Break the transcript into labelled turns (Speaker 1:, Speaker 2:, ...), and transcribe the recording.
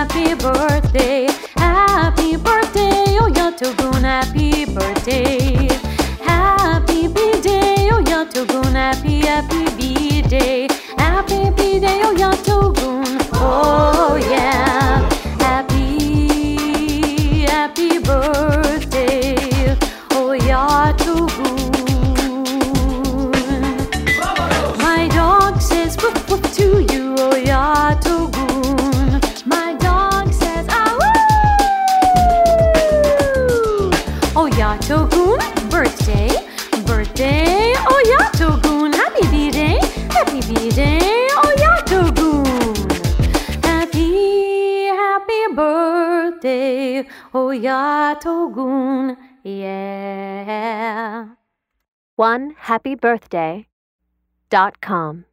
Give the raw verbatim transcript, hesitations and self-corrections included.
Speaker 1: happy birthday, happy birthday, Oyatogun, happy birthday, happy B-day, Oyatogun, happy, happy B-day, happy B-day, Oyatogun, oh yeah, happy, happy birthday, Oyatogun. My dog says woof woof to you, Oyatogun. My dog says ah woo. Oyatogun, birthday, birthday, Oyatogun. Happy B-day, happy B-day, Oyatogun. Happy, happy birthday, Oyatogun. Yeah.
Speaker 2: One happy birthday dot com